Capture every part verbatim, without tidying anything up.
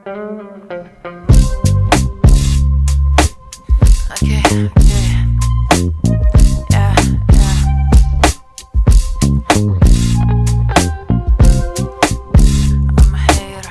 Okay, okay. Yeah, yeah. I'm a hater.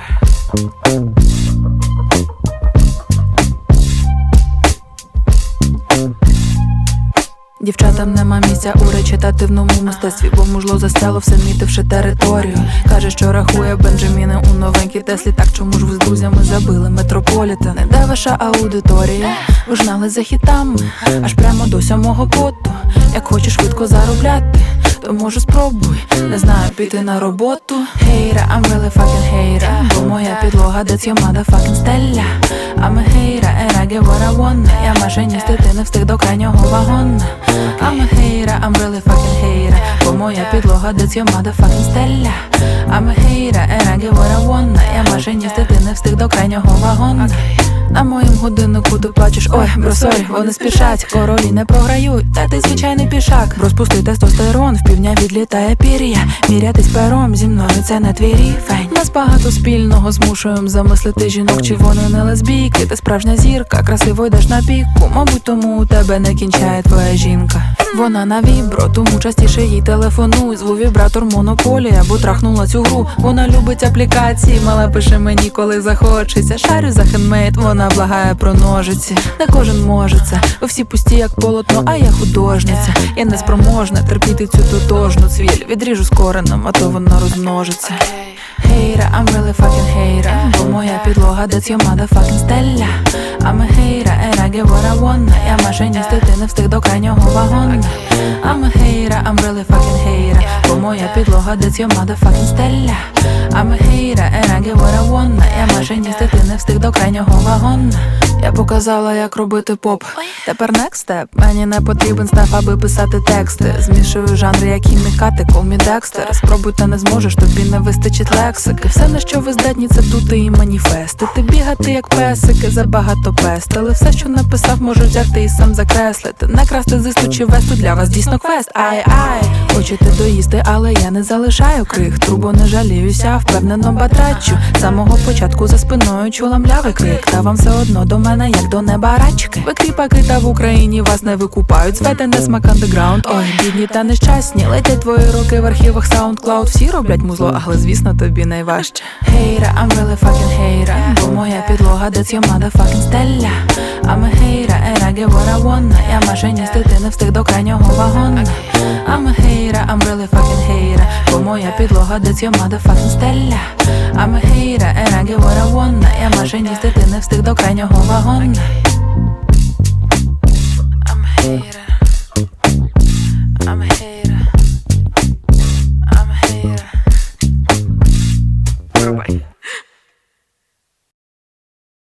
Дівчатам нема місця у речитативному мистецтві, бо мужло застяло, все мітивши територію. Каже, що рахує бенджаміни у новенькій Теслі. Так чому ж ви з друзями забили метрополітен? Не де ваша аудиторія? Ви ж гнали за хітами аж прямо до сьомого поту. Як хочеш швидко заробляти, то може спробуй, не знаю, піти на роботу. Hater, I'm really fucking hater, бо моя підлога, that's your motherfucking стеля. I'm a hater and I get what I want. Я машиніст, не встиг до крайнього вагона. I'm a hater, I'm really fucking hater, бо моя підлога, that's your motherfucking стеля. I'm a hater and I get what I want. Я машиніст, не встиг до крайнього вагона. На моїм годиннику ти плачеш, ой, бро, сорі, вони спішать, королі не програють, та ти звичайний пішак. Розпусти тестостерон, в півдня відлітає пір'я. Мірятись пером зі мною це не твій рівень. Нас багато спільного, змушуєм замислити жінок, чи вони не лесбійки. Ти справжня зірка, красиво йдеш на піку, мабуть, тому у тебе не кінчає твоя жінка. Вона на вібро, тому частіше їй телефонуй. Зву вібратор монополія, бо трахнула цю гру. Вона любить аплікації, мала пише мені, коли захочеться. Шарю за хендмейд, вона благає про ножиці. Не кожен може це, ви всі пусті як полотно, а я художниця. Я не спроможна терпіти цю тотожну цвіль. Відріжу з коренем, а то вона розмножиться. Hater, I'm really fucking hater, бо моя підлога, that's your motherfucking стеля. I'm a hater and I get what I want. Я машиніст, ти не встиг до крайнього вагона. I'm a hater, I'm really fucking hater, бо моя підлога, that's your motherfucking стеля. I'm a hater and I get what I want. Я машиніст, ти не встиг до крайнього вагона. Я показала, як робити поп. Тепер next step. Мені не потрібен став, аби писати тексти. Змішую жанри, як хімікати, call me Dexter. Спробуй, та не зможеш, тобі не вистачить лексики. Все, на що ви здатні, це тути і маніфестити. Бігати, як песики, забагато пестили. Все, що написав, можу взяти і сам закреслити. Не красти зисту чи весту, для вас дійсно квест. Ай-ай, хочете доїсти, але я не залишаю крик. Трубо не жаліюся, впевнено батрачу. З самого початку за спиною чула млявий крик. Та вам все одно до мене, як до неба рачки. Ви кріпаки, та в Україні вас не викупають. Звете не смак андеграунд. Ой, бідні та нещасні. Летять твої роки в архівах SoundCloud. Всі роблять музло, але звісно тобі найважче. Hater, I'm really fucking hater, бо моя підлога, that's your motherfucking стеля. I'm a hater and I get what I want. Я машиніст, ти не встиг до крайнього вагона. I'm a hater, I'm really fucking hater, бо моя підлога, that's your motherfucking стеля. I'm a hater and I get what I want. Я машиніст, ти не встиг до крайнього вагона. I'm a hater, I'm a hater.